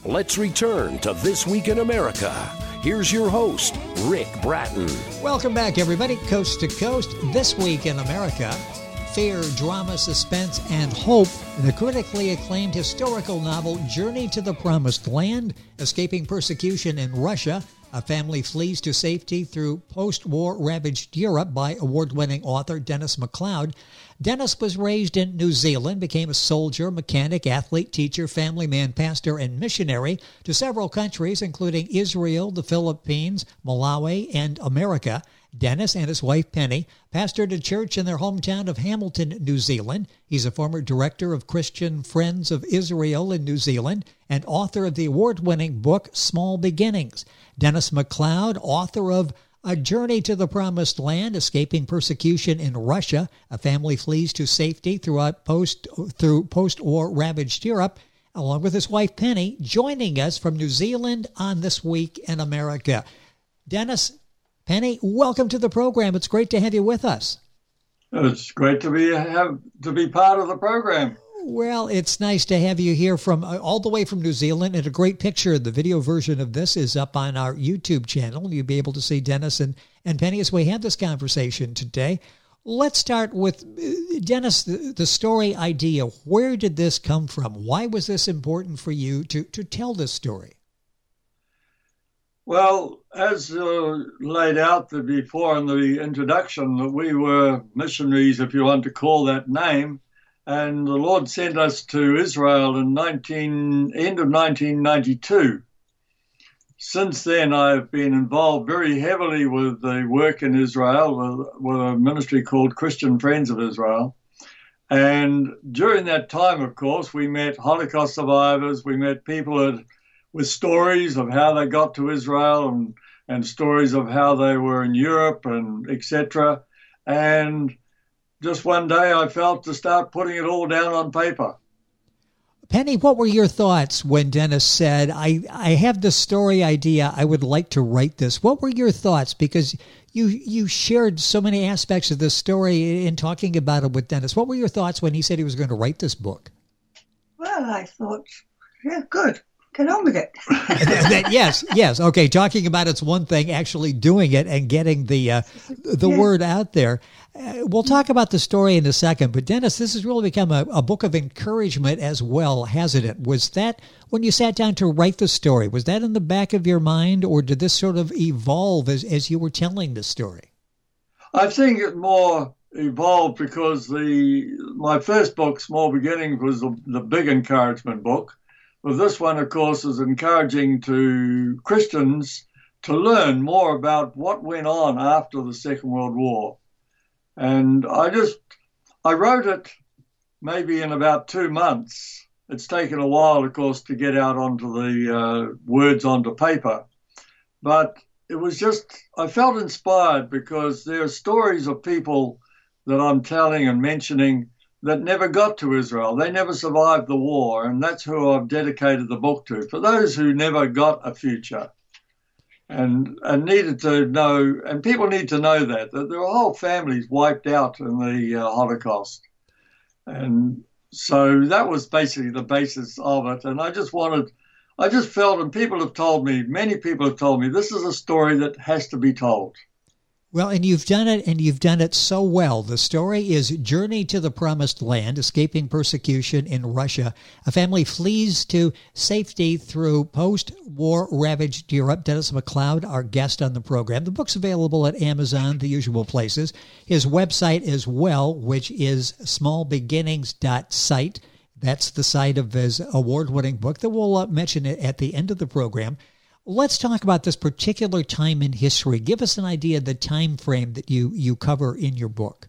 Let's return to This Week in America. Here's your host, Rick Bratton. Welcome back, everybody. Coast to Coast, This Week in America. Fear, drama, suspense, and hope. The critically acclaimed historical novel, Journey to the Promised Land, escaping persecution in Russia. A family flees to safety through post-war ravaged Europe by award-winning author Dennis MacLeod. Dennis was raised in New Zealand, became a soldier, mechanic, athlete, teacher, family man, pastor, and missionary to several countries, including Israel, the Philippines, Malawi, and America. Dennis and his wife Penny pastored a church in their hometown of Hamilton, New Zealand. He's a former director of Christian Friends of Israel in New Zealand and author of the award-winning book Small Beginnings. Dennis MacLeod, author of A Journey to the Promised Land, Escaping Persecution in Russia. A family flees to safety through post-war ravaged Europe, along with his wife Penny, joining us from New Zealand on This Week in America. Dennis, Penny, welcome to the program. It's great to have you with us. It's great to be part of the program. Well, it's nice to have you here from all the way from New Zealand, and a great picture. The video version of this is up on our YouTube channel. You'll be able to see Dennis and Penny as we have this conversation today. Let's start with Dennis, the story idea. Where did this come from? Why was this important for you to tell this story? Well, as laid out before in the introduction, that we were missionaries, if you want to call that name, and the Lord sent us to Israel in end of 1992. Since then, I've been involved very heavily with the work in Israel with a ministry called Christian Friends of Israel. And during that time, of course, we met Holocaust survivors, we met people with stories of how they got to Israel and stories of how they were in Europe and etc. And just one day I felt to start putting it all down on paper. Penny, what were your thoughts when Dennis said, I have this story idea, I would like to write this? What were your thoughts? Because you shared so many aspects of this story in talking about it with Dennis. What were your thoughts when he said he was going to write this book? Well, I thought, yeah, good. Get on with it. Yes. Okay, talking about it's one thing, actually doing it and getting the word out there. We'll talk about the story in a second, but Dennis, this has really become a book of encouragement as well, hasn't it? Was that, when you sat down to write the story, was that in the back of your mind, or did this sort of evolve as you were telling the story? I think it more evolved because my first book, Small Beginnings, was the big encouragement book. Well, this one, of course, is encouraging to Christians to learn more about what went on after the Second World War. And I wrote it maybe in about 2 months. It's taken a while, of course, to get out onto the words onto paper. But it was just, I felt inspired because there are stories of people that I'm telling and mentioning that never got to Israel. They never survived the war, and that's who I've dedicated the book to, for those who never got a future and needed to know, and people need to know that there were whole families wiped out in the Holocaust. And so that was basically the basis of it. And I just felt, and many people have told me, this is a story that has to be told. Well, and you've done it so well. The story is Journey to the Promised Land, Escaping Persecution in Russia. A family flees to safety through post-war ravaged Europe. Dennis MacLeod, our guest on the program. The book's available at Amazon, the usual places. His website as well, which is smallbeginnings.site. That's the site of his award-winning book that we'll mention at the end of the program. Let's talk about this particular time in history. Give us an idea of the time frame that you cover in your book.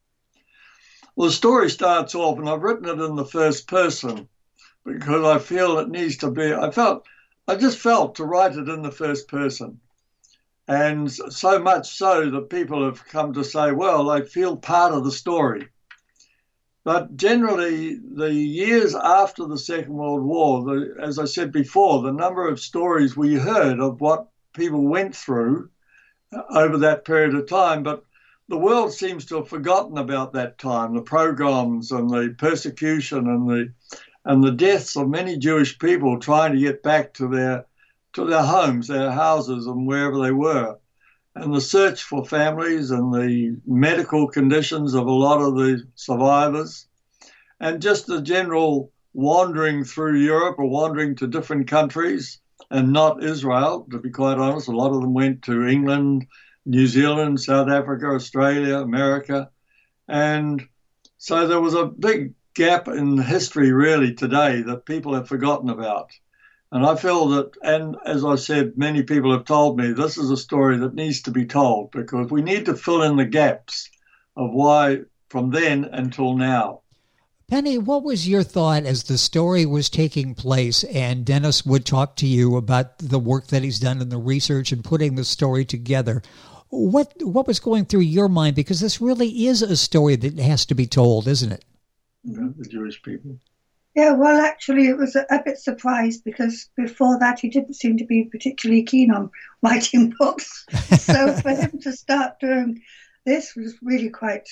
Well, the story starts off, and I've written it in the first person because I feel it needs to be. I just felt to write it in the first person. And so much so that people have come to say, well, I feel part of the story. But generally, the years after the Second World War, as I said before, the number of stories we heard of what people went through over that period of time, but the world seems to have forgotten about that time, the pogroms and the persecution and and the deaths of many Jewish people trying to get back to their homes, their houses, and wherever they were. And the search for families and the medical conditions of a lot of the survivors, and just the general wandering through Europe or wandering to different countries, and not Israel, to be quite honest. A lot of them went to England, New Zealand, South Africa, Australia, America. And so there was a big gap in history really today that people have forgotten about. And I feel that, and as I said, many people have told me, this is a story that needs to be told, because we need to fill in the gaps of why from then until now. Penny, what was your thought as the story was taking place and Dennis would talk to you about the work that he's done in the research and putting the story together? What was going through your mind? Because this really is a story that has to be told, isn't it? Yeah, the Jewish people. Yeah, well, actually, it was a bit surprised because before that he didn't seem to be particularly keen on writing books. So for him to start doing this was really quite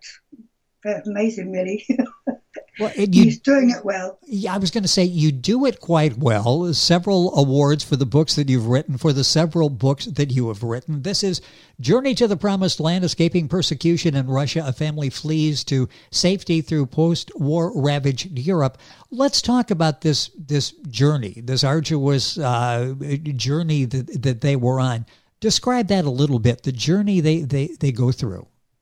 amazing, really. Well, he's doing it well. Yeah, I was going to say, you do it quite well. Several awards for the books that you've written, for the several books that you have written. This is Journey to the Promised Land, Escaping Persecution in Russia. A Family Flees to Safety Through Post-War Ravaged Europe. Let's talk about this journey, this arduous journey that they were on. Describe that a little bit, the journey they go through.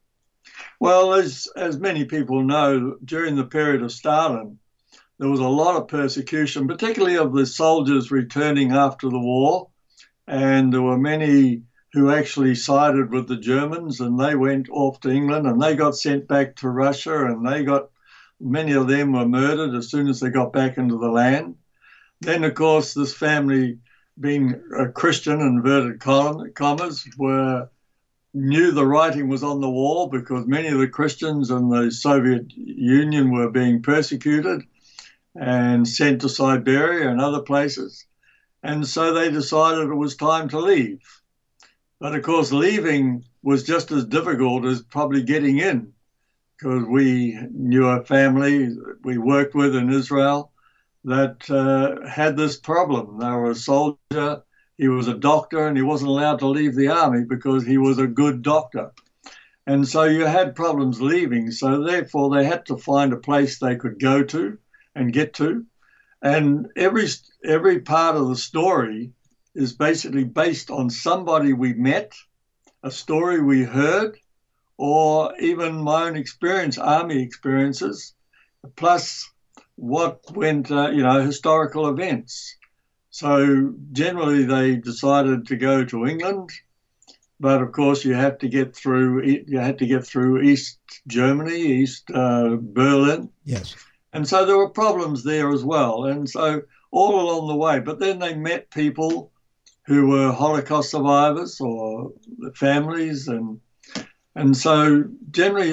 Well, as many people know, during the period of Stalin, there was a lot of persecution, particularly of the soldiers returning after the war. And there were many who actually sided with the Germans, and they went off to England and they got sent back to Russia, and many of them were murdered as soon as they got back into the land. Then, of course, this family, being a Christian, inverted commas, knew the writing was on the wall because many of the Christians in the Soviet Union were being persecuted and sent to Siberia and other places. And so they decided it was time to leave. But of course, leaving was just as difficult as probably getting in, because we knew a family we worked with in Israel that had this problem. They were a soldier. He was a doctor, and he wasn't allowed to leave the army because he was a good doctor. And so you had problems leaving. So therefore, they had to find a place they could go to and get to. And every part of the story is basically based on somebody we met, a story we heard, or even my own experience, army experiences, plus what went, historical events. So generally they decided to go to England, but of course you had to get through East Germany, East Berlin. Yes. And so there were problems there as well. And so all along the way, but then they met people who were Holocaust survivors or families, and so generally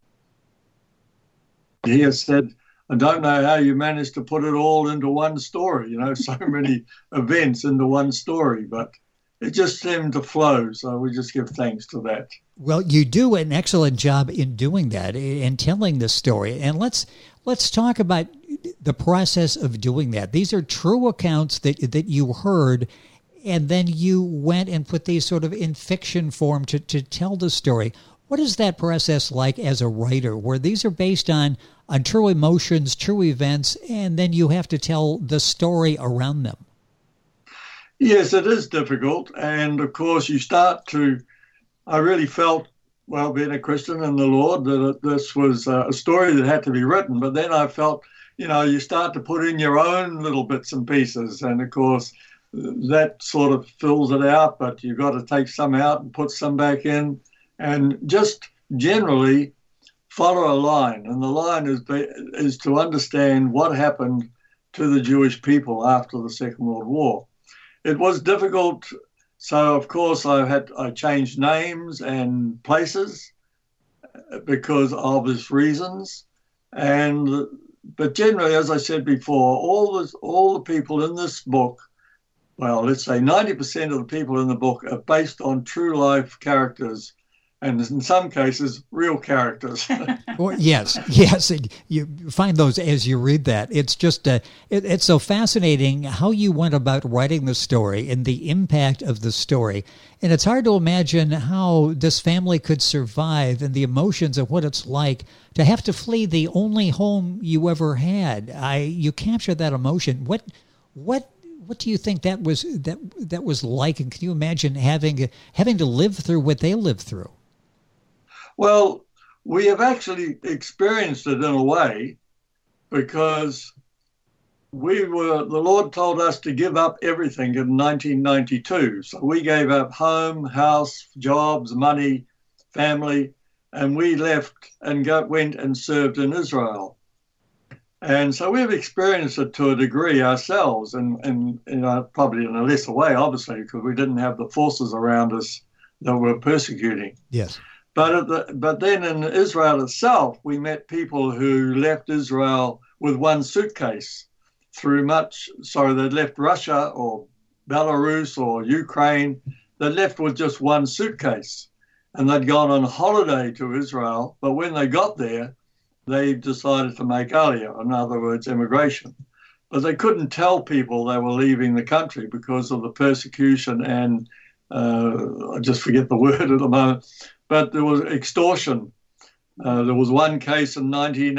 he has said, I don't know how you managed to put it all into one story, so many events into one story, but it just seemed to flow. So we just give thanks to that. Well, you do an excellent job in doing that and telling this story. And let's talk about the process of doing that. These are true accounts that you heard, and then you went and put these sort of in fiction form to tell the story. What is that process like as a writer, where these are based on true emotions, true events, and then you have to tell the story around them? Yes, it is difficult. And of course, I really felt, being a Christian in the Lord, that this was a story that had to be written. But then I felt, you start to put in your own little bits and pieces. And of course, that sort of fills it out, but you've got to take some out and put some back in. And just generally follow a line. And the line is to understand what happened to the Jewish people after the Second World War. It was difficult. So, of course, I changed names and places because of obvious reasons. But generally, as I said before, all the people in this book, well, let's say 90% of the people in the book are based on true life characters. and in some cases, real characters. Well, yes. You find those as you read that. It's just it's so fascinating how you went about writing the story and the impact of the story. And it's hard to imagine how this family could survive and the emotions of what it's like to have to flee the only home you ever had. You capture that emotion. What do you think that was like? And can you imagine having to live through what they lived through? Well, we have actually experienced it in a way, because the Lord told us to give up everything in 1992. So we gave up home, house, jobs, money, family, and we left and went and served in Israel. And so we've experienced it to a degree ourselves, and probably in a lesser way, obviously, because we didn't have the forces around us that were persecuting. Yes. But then in Israel itself, we met people who left Israel with one suitcase they'd left Russia or Belarus or Ukraine. They left with just one suitcase, and they'd gone on holiday to Israel. But when they got there, they decided to make Aliyah, in other words, immigration. But they couldn't tell people they were leaving the country because of the persecution and I just forget the word at the moment. But there was extortion. There was one case in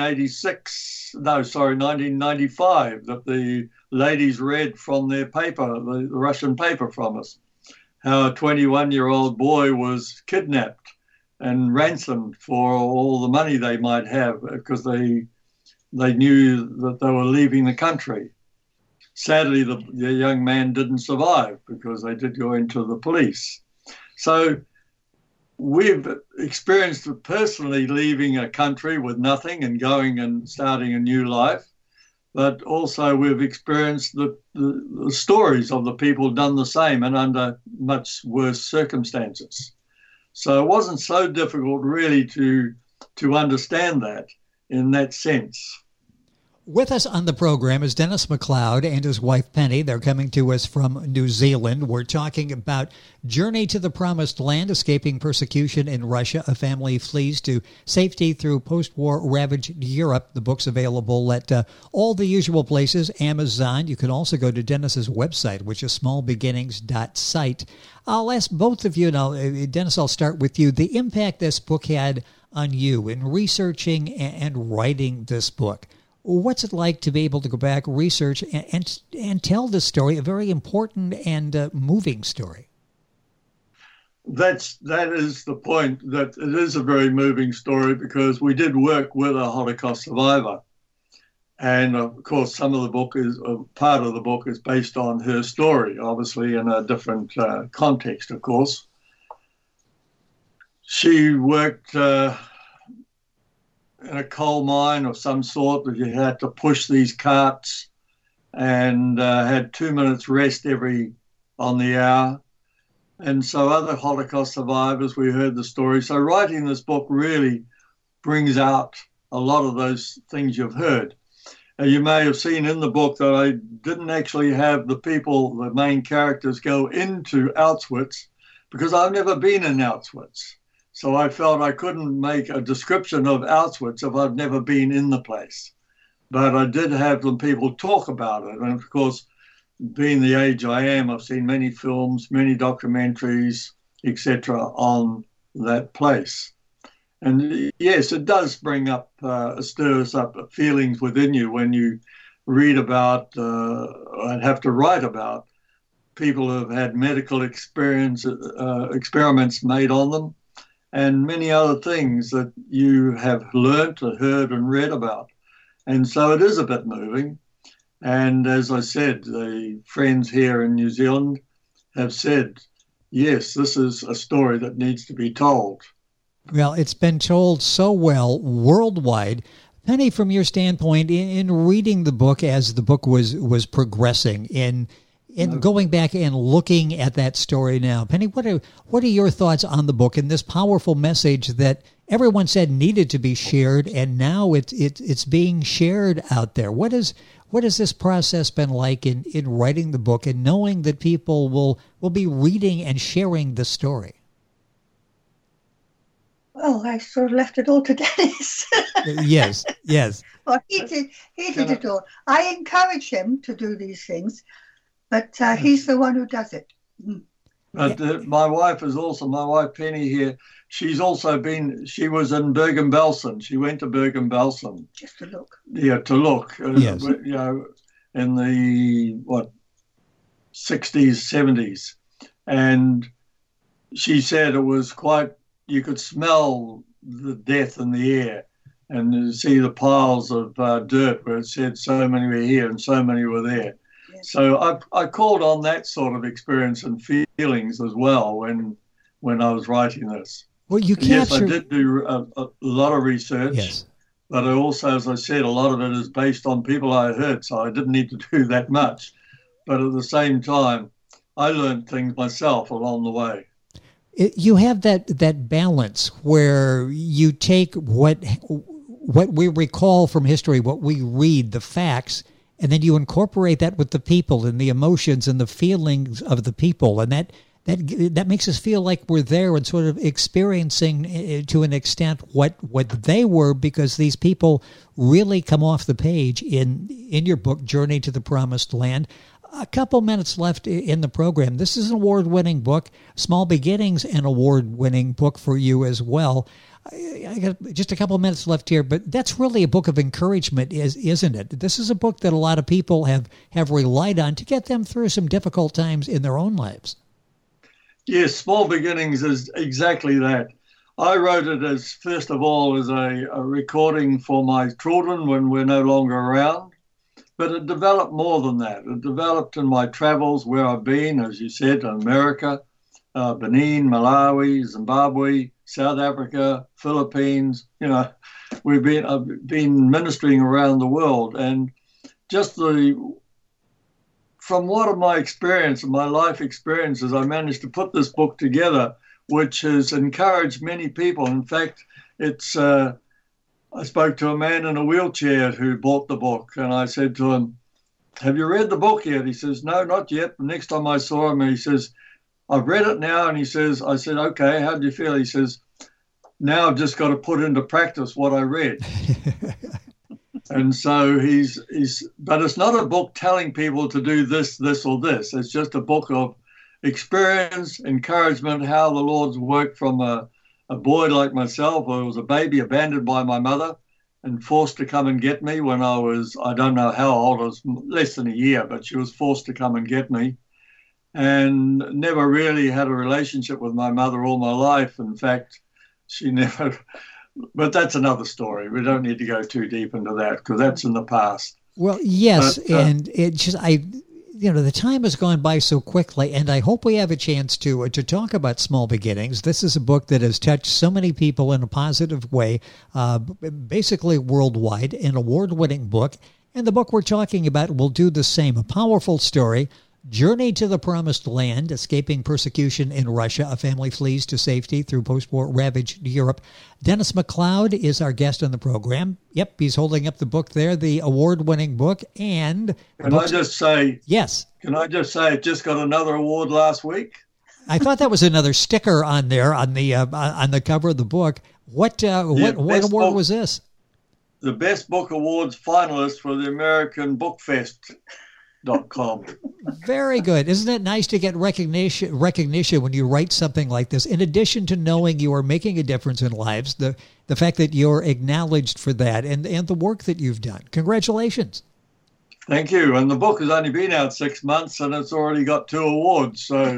1995, that the ladies read from their paper, the Russian paper from us, how a 21-year-old boy was kidnapped and ransomed for all the money they might have because they knew that they were leaving the country. Sadly, the young man didn't survive because they did go into the police. So we've experienced it personally, leaving a country with nothing and going and starting a new life. But also we've experienced the stories of the people done the same and under much worse circumstances. So it wasn't so difficult really to understand that in that sense. With us on the program is Dennis McLeod and his wife Penny. They're coming to us from New Zealand. We're talking about Journey to the Promised Land, escaping persecution in Russia. A family flees to safety through post-war ravaged Europe. The book's available at all the usual places, Amazon. You can also go to Dennis's website, which is smallbeginnings.site. I'll ask both of you now. Dennis, I'll start with you. The impact this book had on you in researching and writing this book. What's it like to be able to go back, research, and tell this story, a very important and moving story? That is the point, that it is a very moving story because we did work with a Holocaust survivor. And of course, part of the book is based on her story, obviously in a different context, of course. She worked in a coal mine of some sort, that you had to push these carts and had 2 minutes rest on the hour. And so other Holocaust survivors, we heard the story. So writing this book really brings out a lot of those things you've heard. You may have seen in the book that I didn't actually have the main characters, go into Auschwitz because I've never been in Auschwitz. So I felt I couldn't make a description of Auschwitz if I've never been in the place. But I did have some people talk about it. And of course, being the age I am, I've seen many films, many documentaries, etc. on that place. And yes, it does stirs up feelings within you when you read about, and have to write about, people who have had medical experiments made on them, and many other things that you have learnt or heard and read about. And so it is a bit moving. And as I said, the friends here in New Zealand have said, yes, this is a story that needs to be told. Well, it's been told so well worldwide. Penny, from your standpoint, in reading the book as the book was progressing, in going back and looking at that story now, Penny, what are your thoughts on the book and this powerful message that everyone said needed to be shared, and now it's being shared out there? What has this process been like in writing the book and knowing that people will be reading and sharing the story? Well, I sort of left it all to Dennis. Yes. Well, he did it all. I encourage him to do these things, but he's the one who does it. But my wife Penny here, she was in Bergen-Belsen. She went to Bergen-Belsen. Just to look. Yeah, to look. Yes. In the, 60s, 70s. And she said it was quite, you could smell the death in the air and see the piles of dirt where it said so many were here and so many were there. Yes. So I called on that sort of experience and feelings as well when I was writing this. Well, Yes, I did do a lot of research. Yes. But I also, as I said, a lot of it is based on people I heard, so I didn't need to do that much. But at the same time, I learned things myself along the way. You have that balance where you take what we recall from history, what we read, the facts, and then you incorporate that with the people and the emotions and the feelings of the people, and that makes us feel like we're there and sort of experiencing to an extent what they were, because these people really come off the page in your book, Journey to the Promised Land. A couple minutes left in the program. This is an award-winning book, Small Beginnings, an award-winning book for you as well. I got just a couple minutes left here, but that's really a book of encouragement, isn't it? This is a book that a lot of people have relied on to get them through some difficult times in their own lives. Yes, Small Beginnings is exactly that. I wrote it as, first of all, as a recording for my children when we're no longer around. But it developed more than that. It developed in my travels where I've been, as you said, America, Benin, Malawi, Zimbabwe, South Africa, Philippines. I've been ministering around the world, and just from what of my experience and my life experiences, I managed to put this book together, which has encouraged many people. In fact, it's I spoke to a man in a wheelchair who bought the book, and I said to him, "Have you read the book yet?" He says, "No, not yet." The next time I saw him, he says, "I've read it now." And he says, I said, "Okay, how do you feel?" He says, "Now I've just got to put into practice what I read." And so but it's not a book telling people to do this, this, or this. It's just a book of experience, encouragement, how the Lord's worked from a boy like myself, who was a baby abandoned by my mother and forced to come and get me when I was, I don't know how old, I was less than a year, but she was forced to come and get me, and never really had a relationship with my mother all my life. In fact, she never, but that's another story. We don't need to go too deep into that because that's in the past. Well, yes, and it just, the time has gone by so quickly, and I hope we have a chance to talk about Small Beginnings. This is a book that has touched so many people in a positive way, basically worldwide, an award-winning book. And the book we're talking about will do the same. A powerful story, Journey to the Promised Land, escaping persecution in Russia. A family flees to safety through post-war ravaged Europe. Dennis McLeod is our guest on the program. Yep, he's holding up the book there, the award-winning book. And Can I just say, yes. Can I just say it just got another award last week? I thought that was another sticker on there on the cover of the book. What award was this? The Best Book Awards finalist for the American Book Fest.com. Very good. Isn't it nice to get recognition when you write something like this? In addition to knowing you are making a difference in lives, the fact that you're acknowledged for that and the work that you've done. Congratulations. Thank you. And the book has only been out 6 months and it's already got 2 awards. So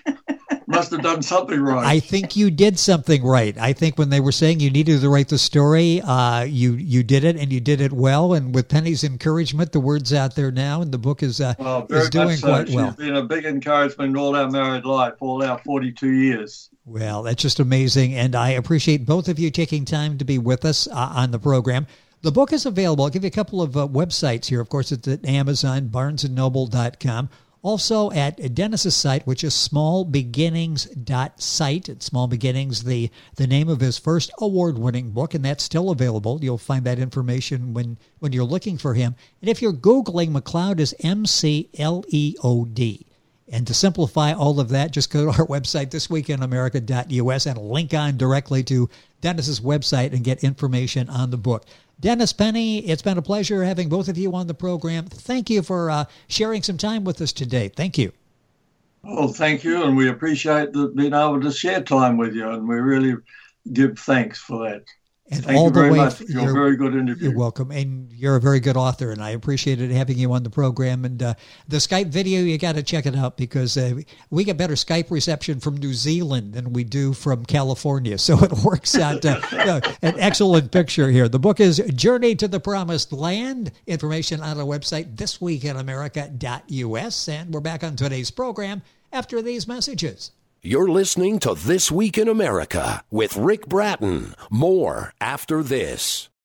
must have done something right. I think you did something right. I think when they were saying you needed to write the story, you did it, and you did it well. And with Penny's encouragement, the word's out there now, and the book is doing quite well. She's been a big encouragement all our married life, all our 42 years. Well, that's just amazing, and I appreciate both of you taking time to be with us on the program. The book is available. I'll give you a couple of websites here. Of course, it's at Amazon, BarnesandNoble.com. Also at Dennis's site, which is smallbeginnings.site. It's Small Beginnings, the name of his first award-winning book, and that's still available. You'll find that information when you're looking for him. And if you're Googling, McLeod is McLeod. And to simplify all of that, just go to our website, thisweekinamerica.us, and link on directly to Dennis's website and get information on the book. Dennis Penny, it's been a pleasure having both of you on the program. Thank you for sharing some time with us today. Thank you. Well, thank you, and we appreciate being able to share time with you, and we really give thanks for that. And thank you very much for your very good interview. You're welcome. And you're a very good author, and I appreciated having you on the program. And the Skype video, you got to check it out because we get better Skype reception from New Zealand than we do from California. So it works out an excellent picture here. The book is Journey to the Promised Land. Information on our website, thisweekinamerica.us. And we're back on today's program after these messages. You're listening to This Week in America with Rick Bratton. More after this.